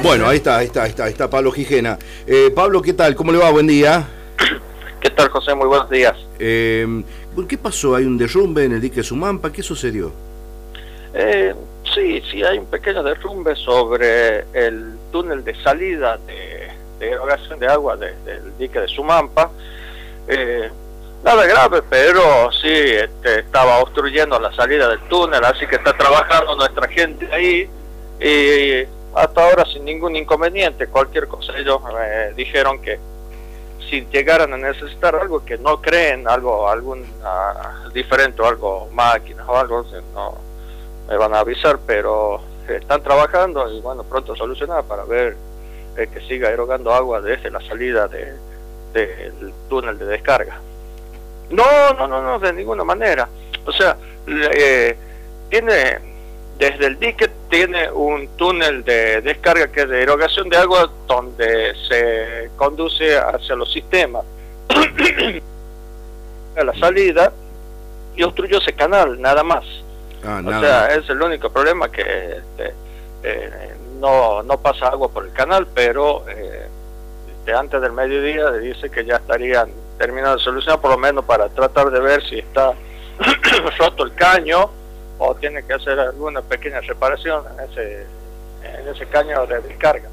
Bueno, ahí está Pablo Gijena. Pablo, ¿qué tal? ¿Cómo le va? Buen día. ¿Qué tal, José? Muy buenos días. ¿Qué pasó? ¿Hay un derrumbe en el dique Sumampa? ¿Qué sucedió? Sí, hay un pequeño derrumbe sobre el túnel de salida de erogación de agua del dique de Sumampa. Nada grave, pero sí estaba obstruyendo la salida del túnel, así que está trabajando nuestra gente ahí y hasta ahora sin ningún inconveniente. Cualquier cosa, ellos me dijeron que si llegaran a necesitar algo, que no creen algún diferente o algo, máquinas o algo, no me van a avisar, pero están trabajando y bueno, pronto solucionar para ver que siga erogando agua desde la salida del túnel de descarga. No, de ninguna manera. O sea, desde el dique tiene un túnel de descarga que es de erogación de agua donde se conduce hacia los sistemas a la salida y obstruyó ese canal, nada más. O sea, es el único problema que no pasa agua por el canal, pero antes del mediodía dice que ya estarían terminando de solucionar, por lo menos para tratar de ver si está roto el caño o tiene que hacer alguna pequeña reparación en ese caño de descarga.